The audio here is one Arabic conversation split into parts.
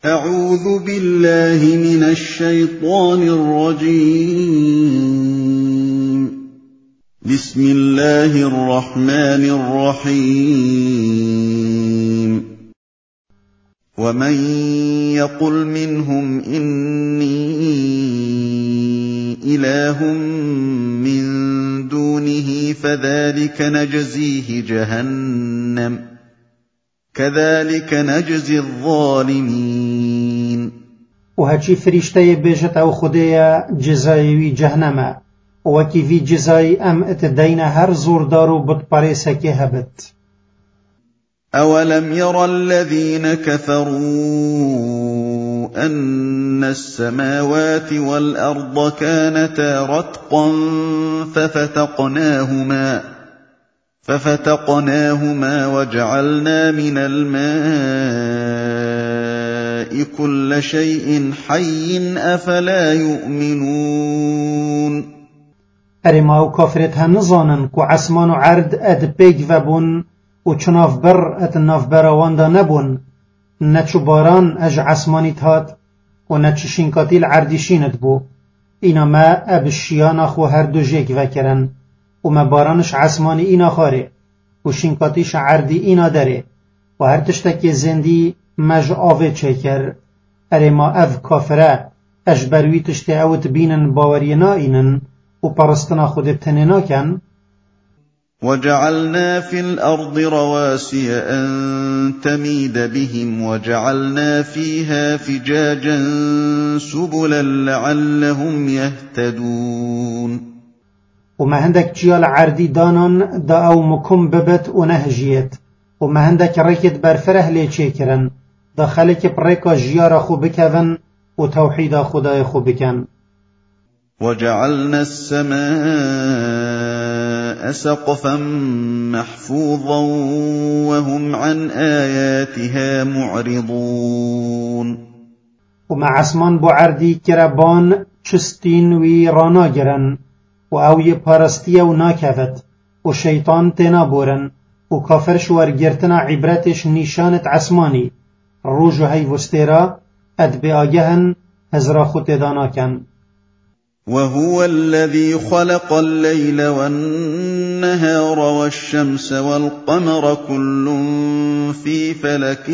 أعوذ بالله من الشيطان الرجيم. بسم الله الرحمن الرحيم. ومن يقل منهم إني إله من دونه فذلك نجزيه جهنم كذلك نجزي الظالمين. وهرچی فریشته بیجت او خدای جزایوی جهنمه وکی وی جزای ام اتدین هر زوردارو بطپریسه که هبت. أولم ير الذين كفروا أن السماوات والأرض كانتا رتقا ففتقناهما وجعلنا من الماء كل شيء حي أفلا يؤمنون. ارما و کافرت هم نزانن که عسمان و عرض اد پیگ و بون و چناف بر ات ناف براواندا نبون نچو باران اج عسمانی تاد و نچو شینکاتی العردشیند بو اینا ما اب شیانا خو هر دو جیک وکرن و ما بارانش عسمانی اینا خاره و شینکاتیش عردی اینا داره و هر تشتکی زندی مج آوه چکر ارما اف کافره اج بروی تشتی اوت بینن باورینا اینن و پرستنا خود تنینا کن. وجعلنا في الأرض رواسي أن تميد بهم وجعلنا فيها فجاجا سبلا لعلهم يهتدون. وما هندك جيال عردي دانان دا او مكم ببت و نهجيت وما هندك ريكت برفره ليچيكرن دا خلق بريكا جيارا خو بكذن و توحيدا خداي خو بكن. وجعلنا السماء سقفا محفوظا وهم عن آياتها معرضون. وما عسمان بو عردي كربان چستين وي رانا گرن و اوی پرستیه و ناکفت و شیطان تینا بورن و کافر شوار گرتنا عبرتش نیشانت عسمانی روژ و هی وستیرا اد بی آگهن هزرا خود دانا کن. وهو الذي خلق الليل والنهار والشمس والقمر كل في فلك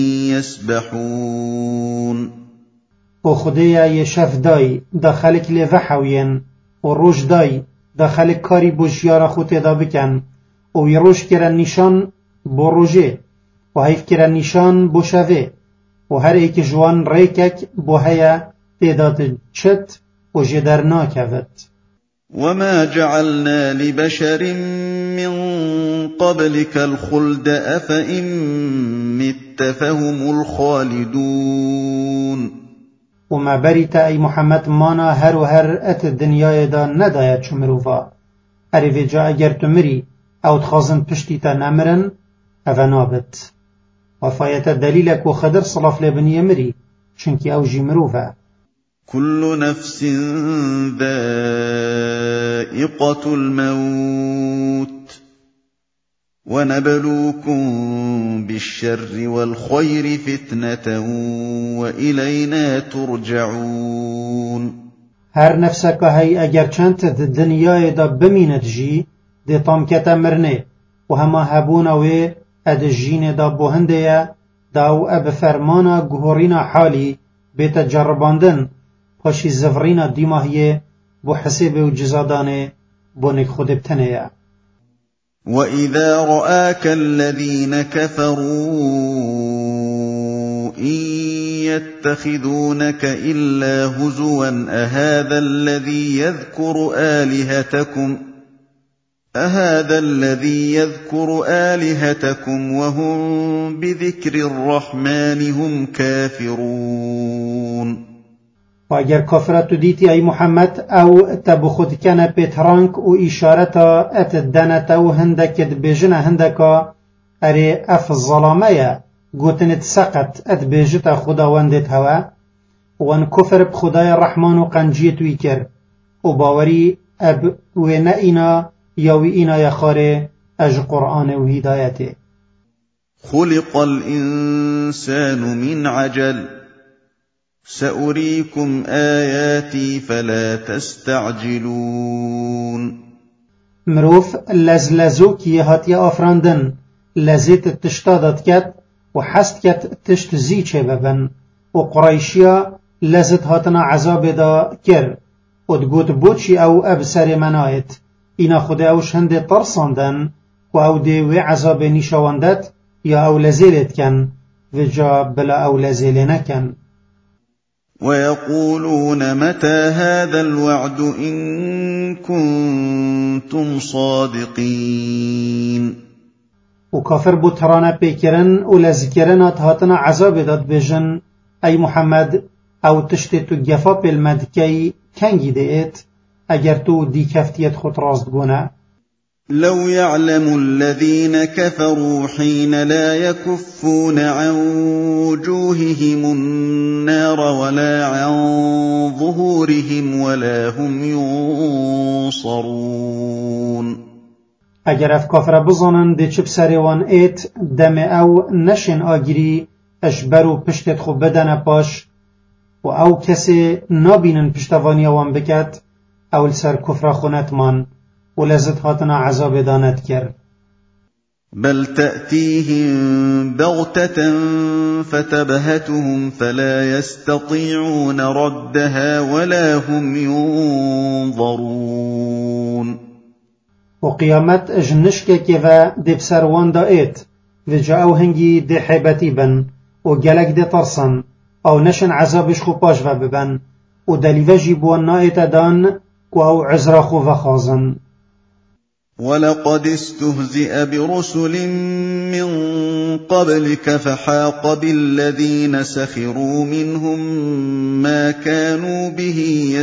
يسبحون. و خدایا یشف دای داخلك لوحوین و روش دای داخلك کاری بوشیارا خود ادا بکن و یروش کرن نیشان بو روژه و هیف کرن نیشان بو شوه و هر ایک جوان ریکک بو هیا تیداد چت و جدر ناکوت. وما جعلنا لبشر من قبلك الخلد أفإن مت فهم الخالدون. وما بريتا أي محمد مانا هر و هر ات الدنيا دا ندايا چمروفا اريفي جا اگر تمري او تخازن پشتی تا نمرن او نابت وفايتا دليلك و خدر صلاف لبنية مري چنكي او جي مروفا. كل نفس ذائقة الموت ونبلوكم بالشر والخير فتنة وإلينا ترجعون. هر نفسك هاي اگر چند الدنيا دا بميند جي دي طامكتا مرنه وهما هبونا وي اد الجين دا بوهنده داو اب فرمانا گهورينا حالي بيتا جرباندن پاشي زفرينا ديماهيه بو حسيب و جزادانه بونك خود بتنيه. وَإِذَا رَآكَ الَّذِينَ كَفَرُوا إِن يَتَّخِذُونَكَ إِلَّا هُزُوًا أَهَذَا الَّذِي يَذْكُرُ آلِهَتَكُمْ وَهُمْ بِذِكْرِ الرَّحْمَنِ هُمْ كَافِرُونَ. و اگر کافرت دیتی ای محمد او تب خود کنه پیترانک و اشارتا ات دنتا و هندکت بیجن هندکا اره اف ظلامه گوتنت سقط ات بیجتا خداوندت هوا وان کفر بخدای الرحمن و قنجیت ویکر و باوری اب وینا اینا یا وی اینا یخاره اج قرآن و هدایته. خلق الإنسان من عجل سأريكم آياتي فلا تستعجلون. مروف لزلزوك يهات يا أفراندن لزيت التشتادت كت وحست كت تشت زيچه ببن وقريشيا لزت هاتنا عذاب دا كر ودقوت بوچي أو أبسر منايت إنا خود أوش هند ترساندن و أو دي عذاب نشاواندت يا أو لزيلت كن وجا بلا أو لزيلنا كن. ويقولون متى هذا الوعد إن كنتم صادقين. وكافر بوترانا بيكرن ولزكرنات هاتنا عذاب داد بجن أي محمد أو تشتتو جفا بالمدكي كنجي ديت أجر تو دي كفتيت خط راست قونا. لو يعلم الذين كفروا حين لا يكفون عن وجوههم النار ولا عن ظهورهم ولا هم ينصرون. اگر اف کافر بزنن دی چپ سریوان ایت دم او نشن آگیری اشبرو پشتت خوب بدن پاش و او کسی نابینن پشتوانی وان بکت اول سر کفر خونت من و لذت هاتنا عذاب دانت کر. بل تأتيهم بغتة فتبهتهم فلا يستطيعون ردها ولا هم ينظرون. وقيامت اجنشك كيفا دي بسروان دائت وجاءو هنگي دي حيبتي بن وقلق دي ترسن او نشن عذابش خو باش ببن ودليفجي بوان نائت دان او عزرخو وخازن. ولقد استهزئ برسل من قبلك فحاق بالذين سخروا منهم ما كانوا به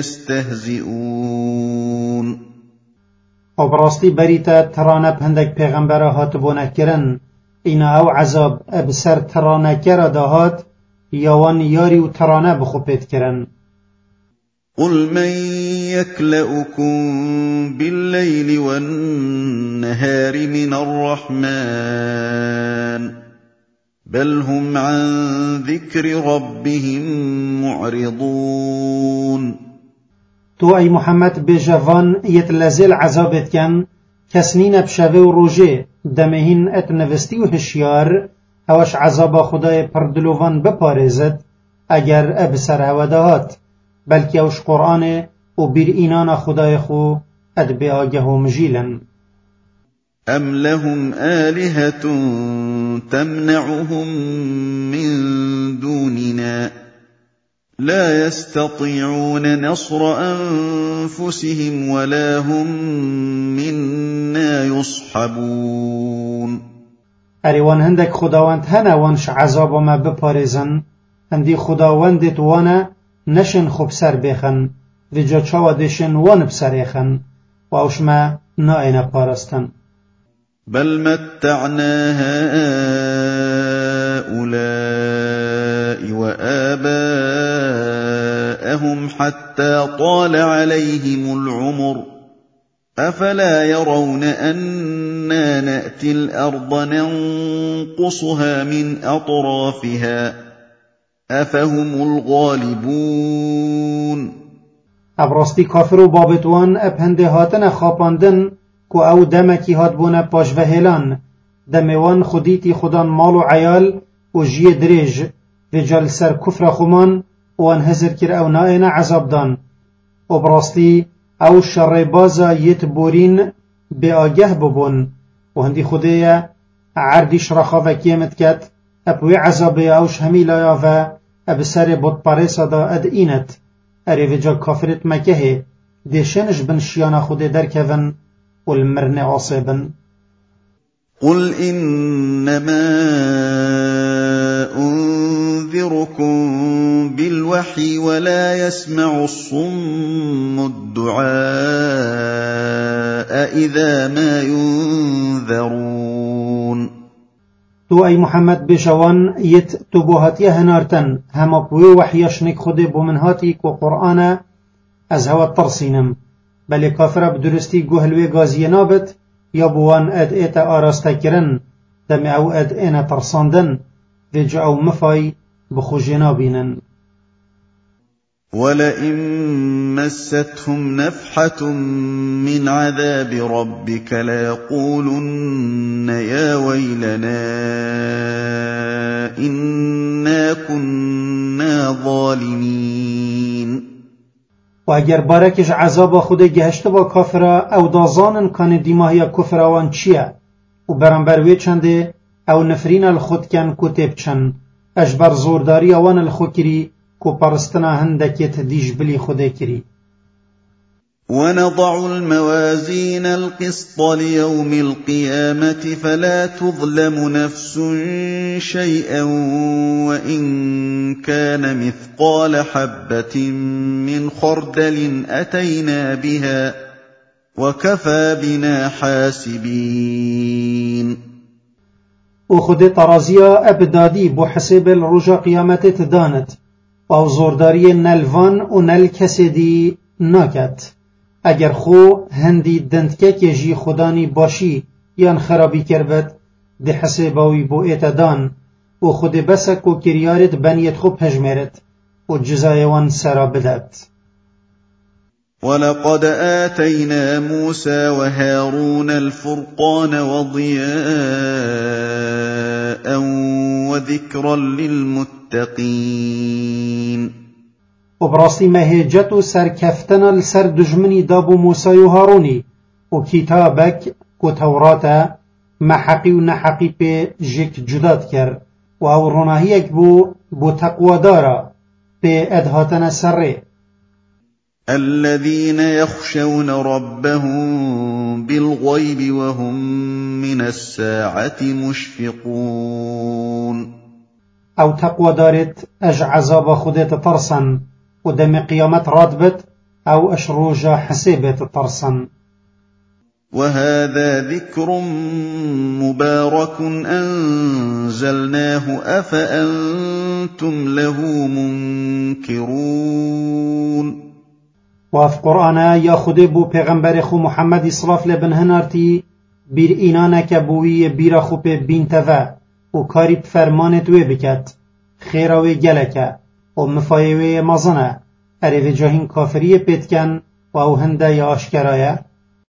يستهزئون. او براستی بریتا ترانه بهندک پیغمبره هات بونه کرن اینا او عذاب ابسر ترانه کرا دهات یوان یاری و ترانه بخوبت کرن. قل من يكلؤكم بالليل والنهار من الرحمن بل هم عن ذكر ربهم معرضون. تو ای محمد بجوان يتلزل عذابت كان كسنين بشوه و روجه دمهين اتنوستی و هشيار اوش عذاب خدای پردلوان بپارزد اگر ابسر هودهات بلکه اوش قرآن و بیر اینان خدای خو اد بیاگه و مجیلن. ام لهم آلهة تمنعهم من دوننا لا يستطيعون نصر أنفسهم ولا هم منا يصحبون. اریوان هندک خداوند هنه وانش عذاب ما بپارزن هندی خداوندت وانا نشن خوب سر بخن و جا چاوا دشن وان بسریخن و اوش ما نائن پارستن. بل متعنا هؤلاء وآباءهم حتى طال عليهم العمر أفلا يرون أنا نأتي الأرض ننقصها من أطرافها أفهم الغالبون. ابراستی کافر و بابتوان ابهنده هاتن خاپاندن کو او دمکی هات بونه پاش و هلان دموان خودیتی خودان مال و عیال و جی دریج و جال سر کفر خمان و انهزر کر او نائن عذاب دان و براستی او شر بازا یت بورین به آگه ببون و هندی خودیا عردیش رخا و کیمت کت اپوی عذاب اوش همی لایا و ابسر بود پاریسا دا اد اینت اری و جا کافرت مکه دیشنش بن شیانا خود در کون والمرن عصبا. قل إنما أنذركم بالوحي ولا يسمع الصم الدعاء إذا ما ينذرون. تو أي محمد بجوان يت تبوهاتي هنارتن هما بوي وحيشنك خود بمنهاتيك وقرآن از هوا الترسينم بل كافر بدرستي قهلوي غازي نابت يابوان اد ايتا آراستا كرن دم او اد اينا ترساندن ويجا او مفاي بخو جنابينن. ولئن مستهم نفحة من عذاب ربك ليقولن يا ويلنا إنا كنا ظالمين. و اگر بارکش عذاب خود گهشته با کافرا او دازانن کان دیماهی کفراوان چیه و برانبروی چنده او نفرین الخود کن کتب چن اجبر زورداری اوان الخوکری کو پرستنا هندکیت دیش بلی خوده کری. ونضع الموازين القسط ليوم القيامة فلا تظلم نفس شيئا وإن كان مثقال حبة من خردل أتينا بها وكفى بنا حاسبين. و خود ترازیا ابدادی بو حساب الرجا قیامت تدانت و زورداری نلوان و نل کسی دی ناکت. اگر خو هندی دندکه که جی خودانی باشی یان خرابی کربت ده حساباوی بو ایتدان و خود بسک و کریارت بنیت خوب هجمرت و جزایوان سرا بدت. ولقد آتينا موسى وهارون الفرقان وضياء وذكرا للمتقين. و براستی مهجت و سرکفتن لسر دجمنی دابو موسی و هارونی و کتابک و توراتا محقی و نحقی پی جک جداد کر و او روناهیک بو تقوى دارا پی ادهاتن سره. الذين يخشون ربهم بالغيب وهم من الساعة مشفقون. او تقوى دارت اج عذاب خودت ترسن و دم قیامت رادبت او اش روجا حسابت ترسن. وهذا ذكر مبارك أنزلناه أفأنتم له منكرون. واف قرآن یا خود بو پیغمبر خو محمد اسراف لبن هنارتی بیر اینانک بوی بیر خو پی بینتوه و کاری فرمانت وی بکت خیراوی گلکه و مفایوی مزنه اریو جاهین کافری پیتکن و او هنده یا آشکرایه.